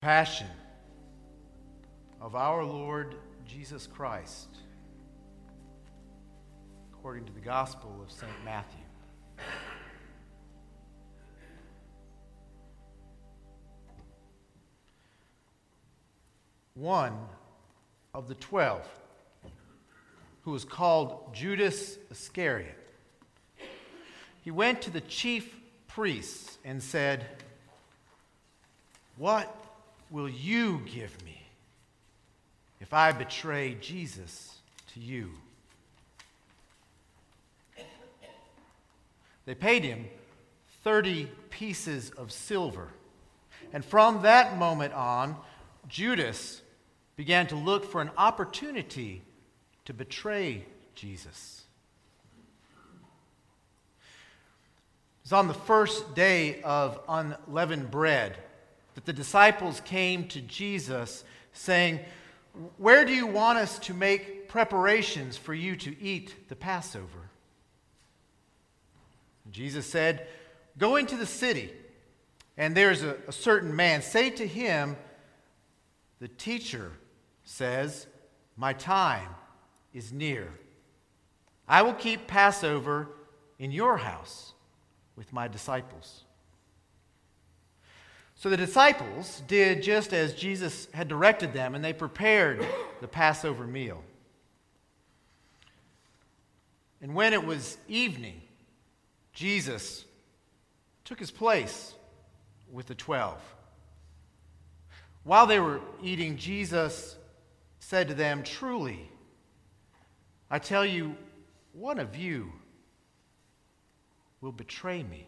Passion of our Lord Jesus Christ, according to the Gospel of St. Matthew. One of the 12, who was called Judas Iscariot, he went to the chief priests and said, "What will you give me if I betray Jesus to you?" They paid him 30 pieces of silver. And from that moment on, Judas began to look for an opportunity to betray Jesus. It was on the first day of unleavened bread that the disciples came to Jesus saying, "Where do you want us to make preparations for you to eat the Passover?" Jesus said, "Go into the city, and there's a certain man. Say to him, 'The teacher says, my time is near. I will keep Passover in your house with my disciples.'" So the disciples did just as Jesus had directed them, and they prepared the Passover meal. And when it was evening, Jesus took his place with the 12. While they were eating, Jesus said to them, "Truly, I tell you, one of you will betray me."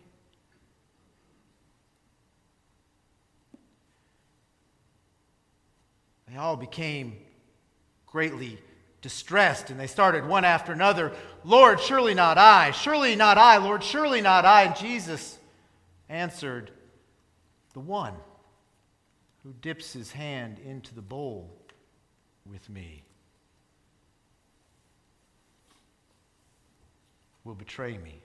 They all became greatly distressed, and they started one after another, "Lord, surely not I. Surely not I. Lord, surely not I." And Jesus answered, "The one who dips his hand into the bowl with me will betray me.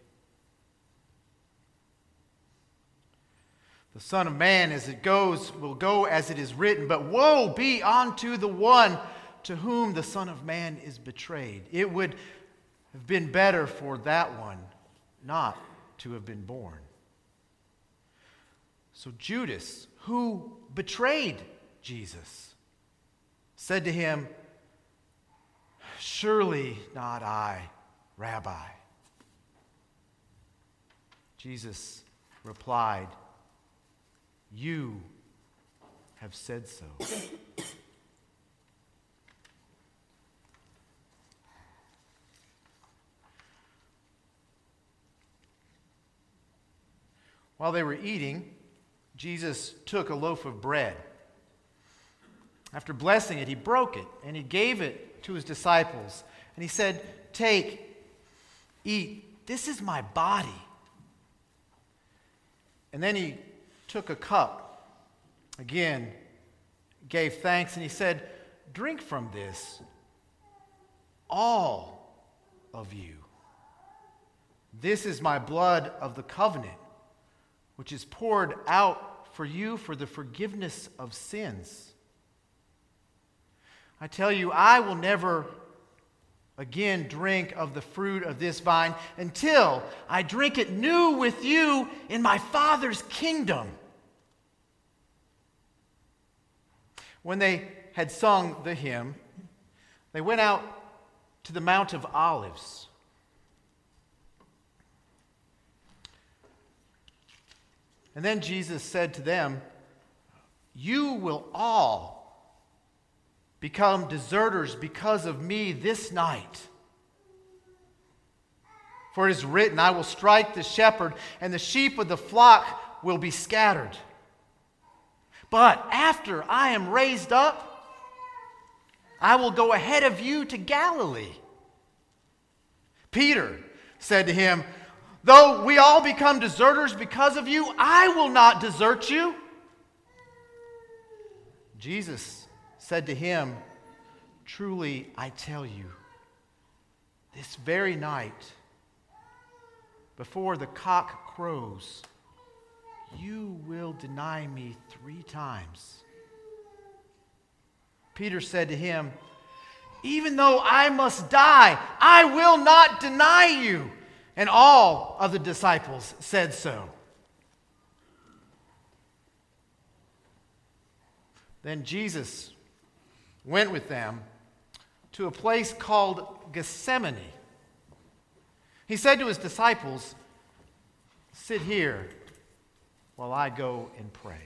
The Son of Man, as it goes, will go as it is written, but woe be unto the one to whom the Son of Man is betrayed. It would have been better for that one not to have been born." So Judas, who betrayed Jesus, said to him, "Surely not I, Rabbi." Jesus replied, "You have said so." While they were eating, Jesus took a loaf of bread. After blessing it, he broke it, and he gave it to his disciples. And he said, "Take, eat, this is my body." And then he took a cup, again, gave thanks, and he said, "Drink from this, all of you. This is my blood of the covenant, which is poured out for you for the forgiveness of sins. I tell you, I will never again drink of the fruit of this vine until I drink it new with you in my Father's kingdom." When they had sung the hymn, they went out to the Mount of Olives. And then Jesus said to them, "You will all become deserters because of me this night. For it is written, I will strike the shepherd, and the sheep of the flock will be scattered. But after I am raised up, I will go ahead of you to Galilee." Peter said to him, "Though we all become deserters because of you, I will not desert you." Jesus said to him, "Truly I tell you, this very night, before the cock crows, you will deny me 3 times." Peter said to him, "Even though I must die, I will not deny you." And all of the disciples said so. Then Jesus went with them to a place called Gethsemane. He said to his disciples, "Sit here while I go and pray."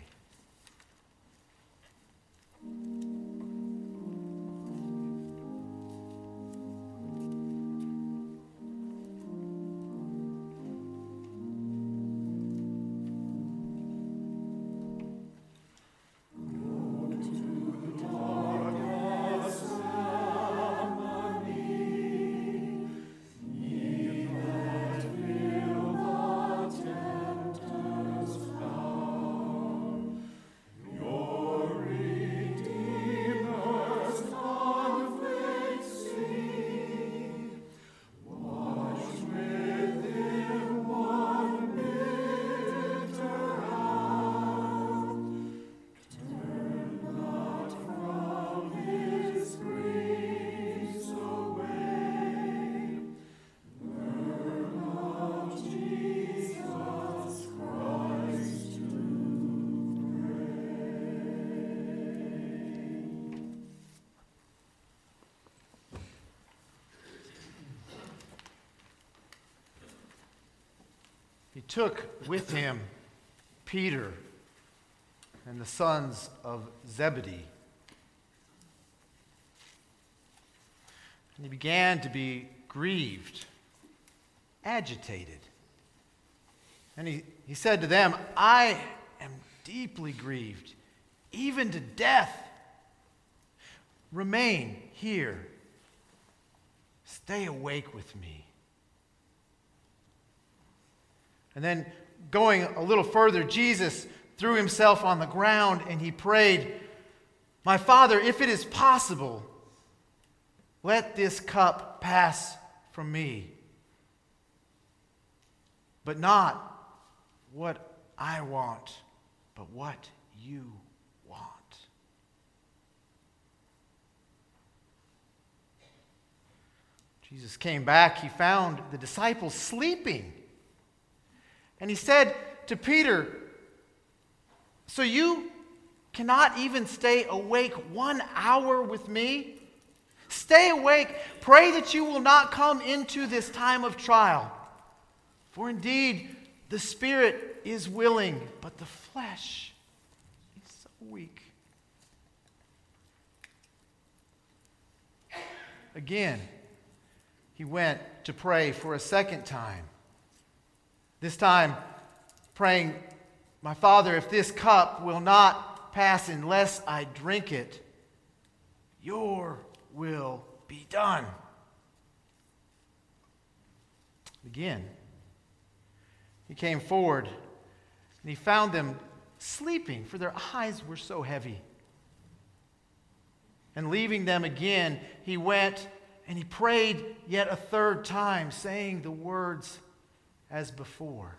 He took with him Peter and the sons of Zebedee. And he began to be grieved, agitated. And he said to them, "I am deeply grieved, even to death. Remain here. Stay awake with me." And then going a little further, Jesus threw himself on the ground and he prayed, "My Father, if it is possible, let this cup pass from me. But not what I want, but what you want." Jesus came back. He found the disciples sleeping. And he said to Peter, "So you cannot even stay awake 1 hour with me? Stay awake. Pray that you will not come into this time of trial. For indeed, the spirit is willing, but the flesh is so weak." Again, he went to pray for a second time. This time, praying, "My Father, if this cup will not pass unless I drink it, your will be done." Again, he came forward and he found them sleeping, for their eyes were so heavy. And leaving them again, he went and he prayed yet a third time, saying the words as before.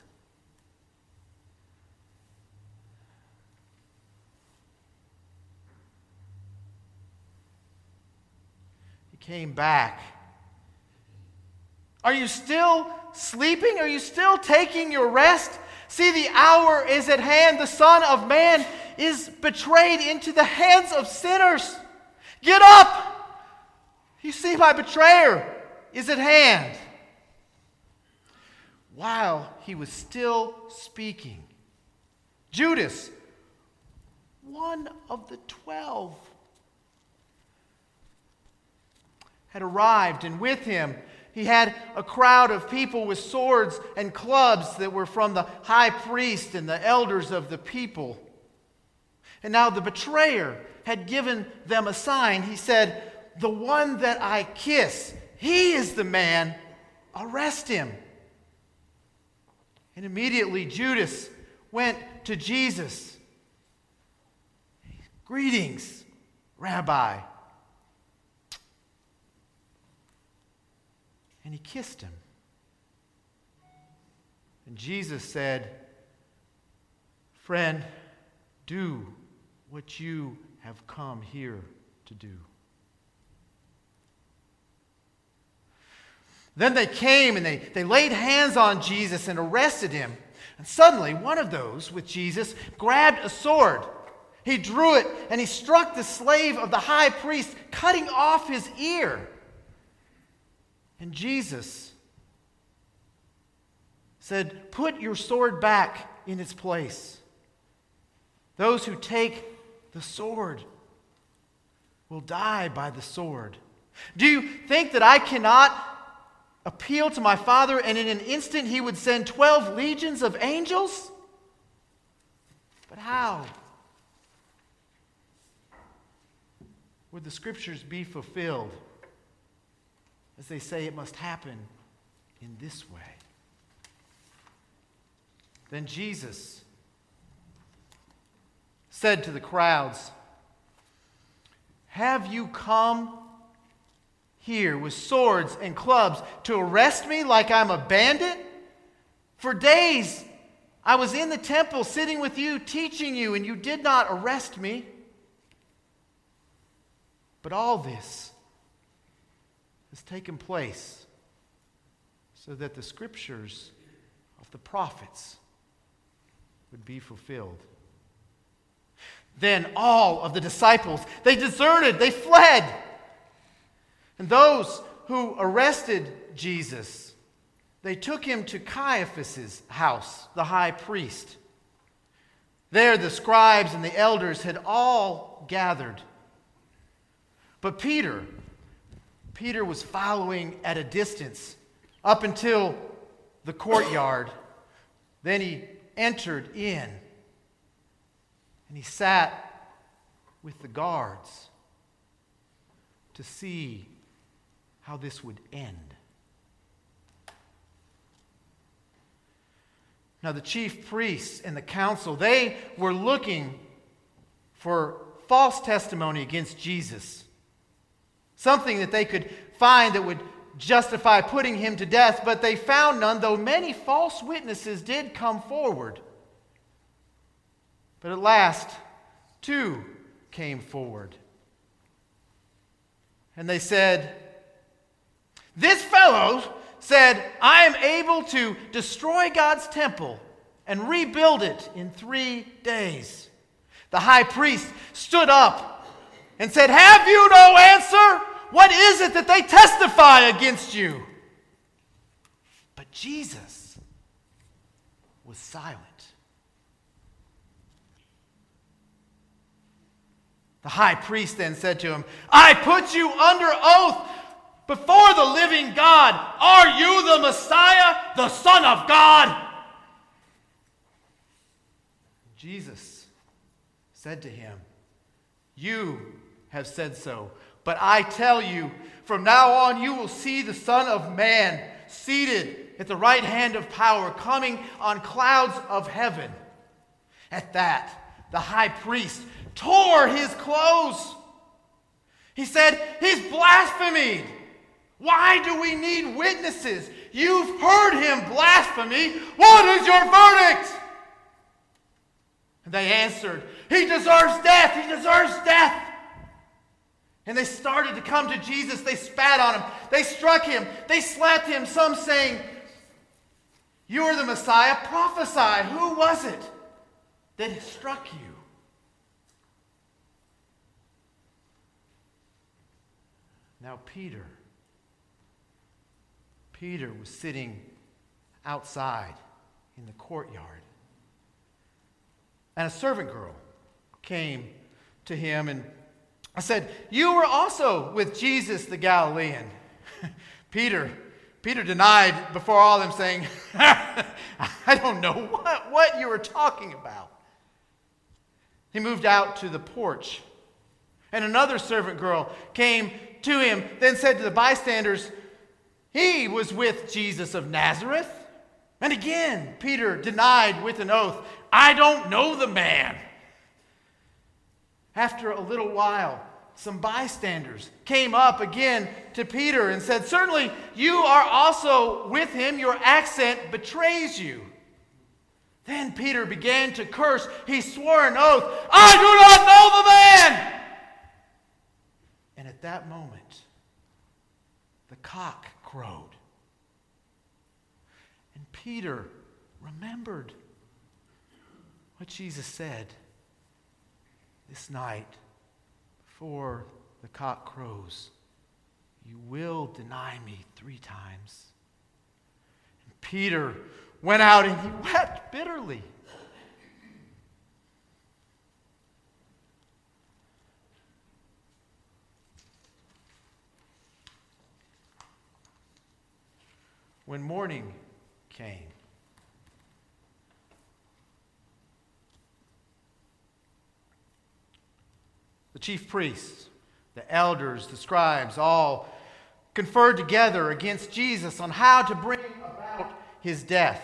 He came back. "Are you still sleeping? Are you still taking your rest? See, the hour is at hand. The Son of Man is betrayed into the hands of sinners. Get up! You see, my betrayer is at hand." While he was still speaking, Judas, one of the 12, had arrived, and with him he had a crowd of people with swords and clubs that were from the high priest and the elders of the people. And now the betrayer had given them a sign. He said, "The one that I kiss, he is the man. Arrest him." And immediately Judas went to Jesus. "Greetings, Rabbi." And he kissed him. And Jesus said, "Friend, do what you have come here to do. Then they came and they laid hands on Jesus and arrested him. And suddenly, one of those with Jesus grabbed a sword. He drew it and he struck the slave of the high priest, cutting off his ear. And Jesus said, "Put your sword back in its place. Those who take the sword will die by the sword. Do you think that I cannot appeal to my Father, and in an instant he would send 12 legions of angels? But how would the Scriptures be fulfilled as they say it must happen in this way?" Then Jesus said to the crowds, "Have you come here with swords and clubs to arrest me like I'm a bandit? For days I was in the temple sitting with you, teaching you, and you did not arrest me. But all this has taken place so that the Scriptures of the prophets would be fulfilled." Then all of the disciples, they deserted, they fled. And those who arrested Jesus, they took him to Caiaphas' house, the high priest. There the scribes and the elders had all gathered. But Peter was following at a distance up until the courtyard. Then he entered in and he sat with the guards to see how this would end. Now the chief priests and the council, they were looking for false testimony against Jesus. Something that they could find that would justify putting him to death, but they found none, though many false witnesses did come forward. But at last, 2 came forward. And they said, "This fellow said, 'I am able to destroy God's temple and rebuild it in 3 days.'" The high priest stood up and said, "Have you no answer? What is it that they testify against you?" But Jesus was silent. The high priest then said to him, "I put you under oath before the living God. Are you the Messiah, the Son of God?" Jesus said to him, "You have said so. But I tell you, from now on you will see the Son of Man seated at the right hand of power, coming on clouds of heaven." At that, the high priest tore his clothes. He said, "He's blasphemed. Why do we need witnesses? You've heard him blaspheme. What is your verdict?" And they answered, "He deserves death. He deserves death." And they started to come to Jesus. They spat on him. They struck him. They slapped him, some saying, "You are the Messiah. Prophesy. Who was it that struck you?" Now Peter was sitting outside in the courtyard. And a servant girl came to him and I said, "You were also with Jesus the Galilean." Peter denied before all of them, saying, "I don't know what you were talking about." He moved out to the porch. And another servant girl came to him, then said to the bystanders, "He was with Jesus of Nazareth." And again, Peter denied with an oath, "I don't know the man." After a little while, some bystanders came up again to Peter and said, "Certainly you are also with him. Your accent betrays you." Then Peter began to curse. He swore an oath, "I do not know the man." that moment, the cock crowed. And Peter remembered what Jesus said this night before the cock crows. You will deny me 3 times. And Peter went out and he wept bitterly. When morning came, the chief priests, the elders, the scribes, all conferred together against Jesus on how to bring about his death.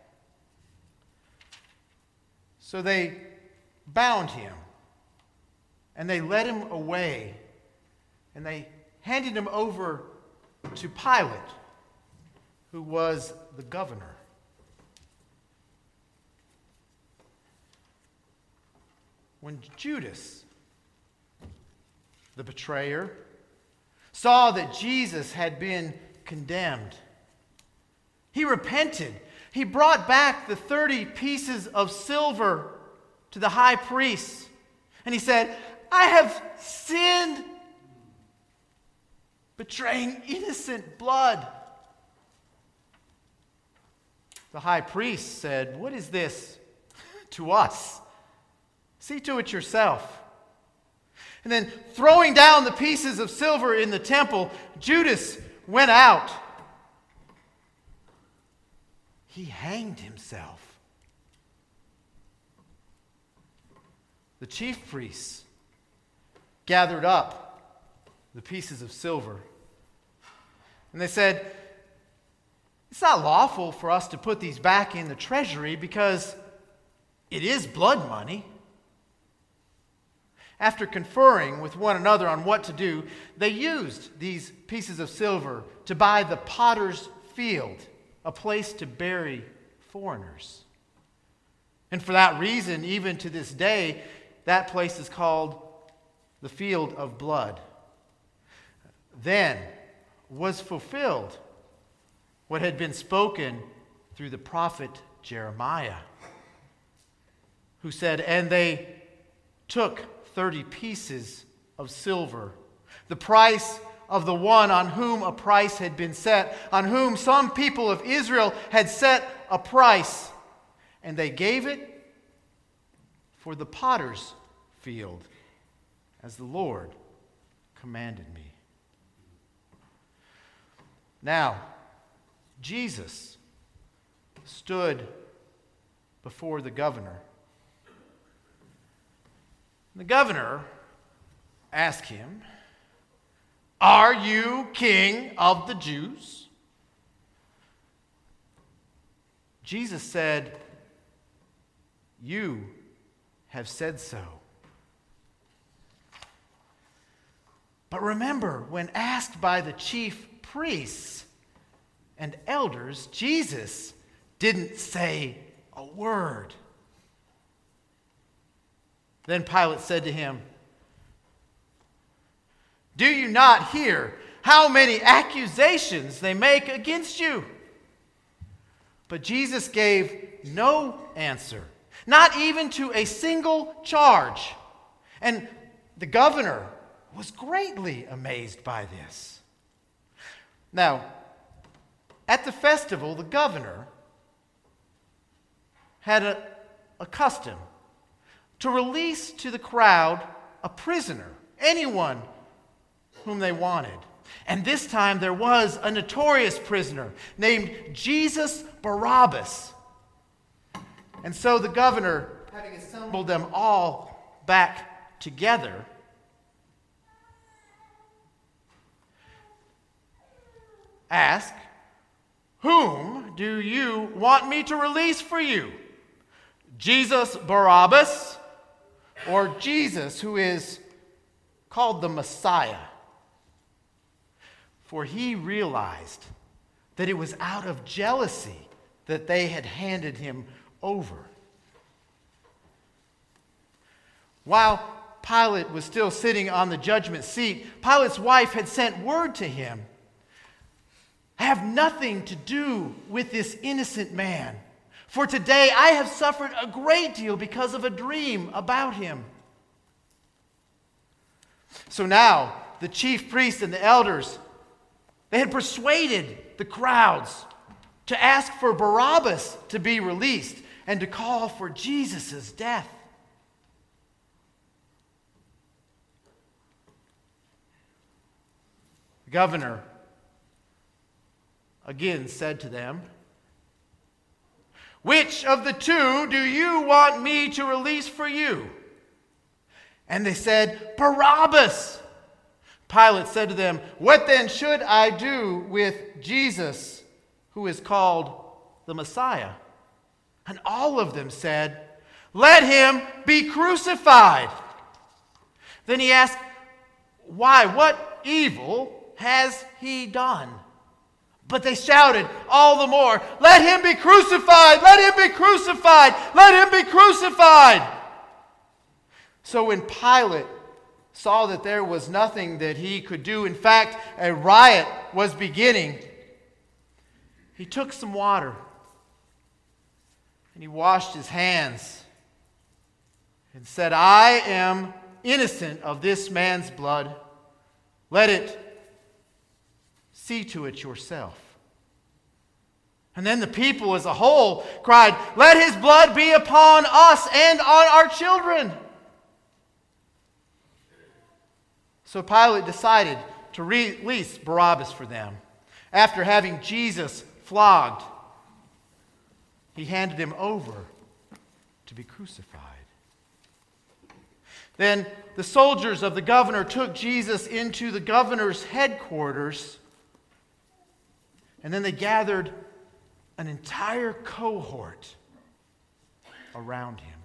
So they bound him, and they led him away, and they handed him over to Pilate, who was the governor. When Judas, the betrayer, saw that Jesus had been condemned, he repented. He brought back the 30 pieces of silver to the high priest. And he said, I have sinned, betraying innocent blood. The high priest said, what is this to us? See to it yourself. And then, throwing down the pieces of silver in the temple, Judas went out. He hanged himself. The chief priests gathered up the pieces of silver. And they said, it's not lawful for us to put these back in the treasury because it is blood money. After conferring with one another on what to do, they used these pieces of silver to buy the potter's field, a place to bury foreigners. And for that reason, even to this day, that place is called the Field of Blood. Then was fulfilled what had been spoken through the prophet Jeremiah, who said, and they took 30 pieces of silver, the price of the one on whom a price had been set, on whom some people of Israel had set a price, and they gave it for the potter's field, as the Lord commanded me. Now, Jesus stood before the governor. The governor asked him, are you king of the Jews? Jesus said, you have said so. But remember, when asked by the chief priests and elders, Jesus didn't say a word. Then Pilate said to him, do you not hear how many accusations they make against you? But Jesus gave no answer, not even to a single charge. And the governor was greatly amazed by this. Now, at the festival, the governor had a custom to release to the crowd a prisoner, anyone whom they wanted. And this time there was a notorious prisoner named Jesus Barabbas. And so the governor, having assembled them all back together, asked, whom do you want me to release for you? Jesus Barabbas, or Jesus who is called the Messiah? For he realized that it was out of jealousy that they had handed him over. While Pilate was still sitting on the judgment seat, Pilate's wife had sent word to him, "Have nothing to do with this innocent man. For today I have suffered a great deal because of a dream about him." So now the chief priests and the elders, they had persuaded the crowds to ask for Barabbas to be released and to call for Jesus' death. The governor again said to them, "Which of the two do you want me to release for you?" And they said, "Barabbas." Pilate said to them, "What then should I do with Jesus, who is called the Messiah?" And all of them said, "Let him be crucified." Then he asked, "Why, what evil has he done?" But they shouted all the more, "Let him be crucified! Let him be crucified! Let him be crucified!" So when Pilate saw that there was nothing that he could do, in fact, a riot was beginning, he took some water and he washed his hands and said, "I am innocent of this man's blood. Let it see to it yourself." And then the people as a whole cried, "Let his blood be upon us and on our children." So Pilate decided to release Barabbas for them. After having Jesus flogged, he handed him over to be crucified. Then the soldiers of the governor took Jesus into the governor's headquarters, and then they gathered an entire cohort around him.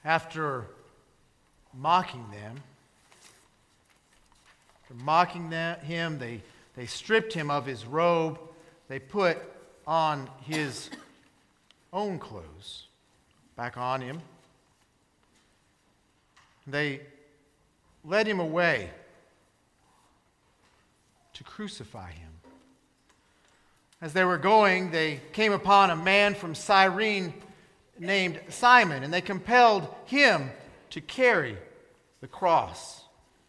After mocking him, they stripped him of his robe. They put on his own clothes back on him. They led him away to crucify him. As they were going, they came upon a man from Cyrene named Simon, and they compelled him to carry the cross.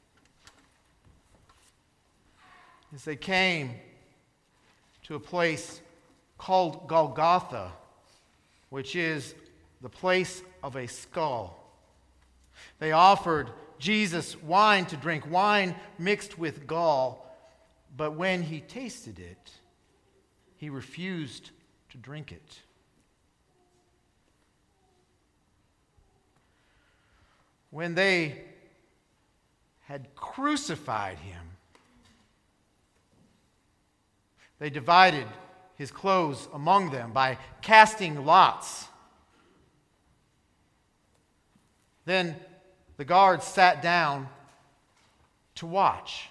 As they came to a place called Golgotha, which is the place of a skull, they offered Jesus wine to drink, wine mixed with gall, but when he tasted it, he refused to drink it. When they had crucified him, they divided his clothes among them by casting lots. Then the guards sat down to watch.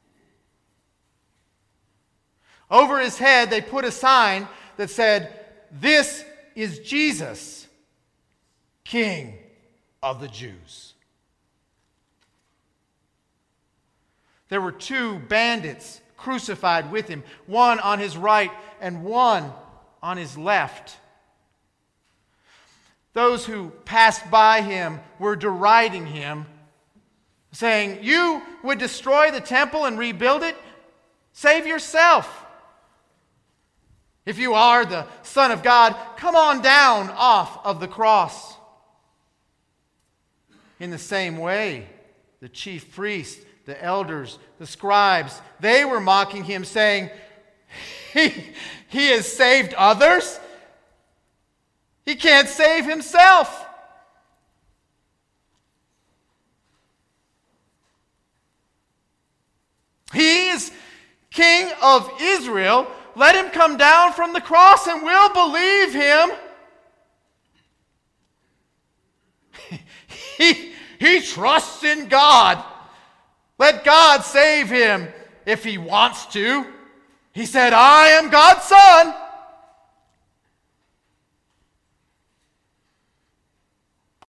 Over his head, they put a sign that said, "This is Jesus, King of the Jews." There were 2 bandits crucified with him, one on his right and one on his left. Those who passed by him were deriding him, saying, "You would destroy the temple and rebuild it? Save yourself. If you are the Son of God, come on down off of the cross." In the same way, the chief priests, the elders, the scribes, they were mocking him, saying, He has saved others. He can't save himself. He is King of Israel. Let him come down from the cross and we'll believe him. He trusts in God. Let God save him if he wants to. He said, "I am God's son."